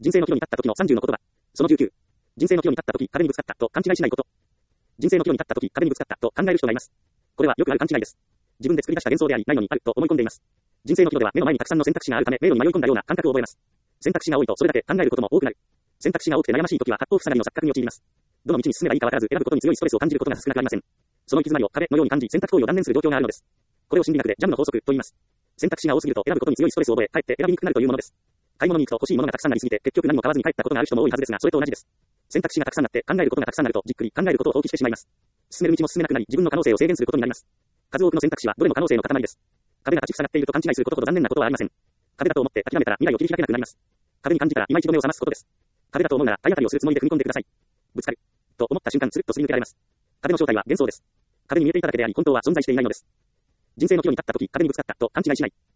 人生の岐路に立った時の30の言葉。その19。人生の岐路に立った時、壁にぶつかったと勘違いしないこと。人生の岐路に立った時、壁にぶつかったと考える人がいます。これはよくある勘違いです。自分で作り出した幻想であり、ないのにあると思い込んでいます。人生の岐路では目の前にたくさんの選択肢があるため、迷路に迷い込んだような感覚を覚えます。選択肢が多いとそれだけ考えることも多くなる。選択肢が多くて悩ましい時は八方塞がりの錯覚に陥ります。どの道に進めばいいかわからず選ぶことに強いストレスを感じることが少なくありません。その行き詰まりを壁のように感じ、選択行為を断念する状況があるのです。これを心理学でジャムの法則と言います。選択肢が多すぎると選ぶことに強いストレスを覚え、かえって選びにくくなるというものです。買い物に行くと欲しいものがたくさんありすぎて、結局何も買わずに帰ったことがある人も多いはずですが、それと同じです。選択肢がたくさんあって考えることがたくさんあると、じっくり考えることを放棄してしまいます。進める道も進めなくなり、自分の可能性を制限することになります。数多くの選択肢はどれも可能性の塊です。壁が立ち塞がっていると勘違いすることほど残念なことはありません。壁だと思って諦めたら未来を切り開けなくなります。壁に感じたら今一度目を覚ますことです。壁だと思うなら体当たりをするつもりで踏み込んでください。ぶつかると思った瞬間つるっとすり抜けられます。壁の正体は幻想です。壁に見えていただけであり、本当は存在していないのです。人生の岐路に立った時、壁にぶつかったと勘違いしない。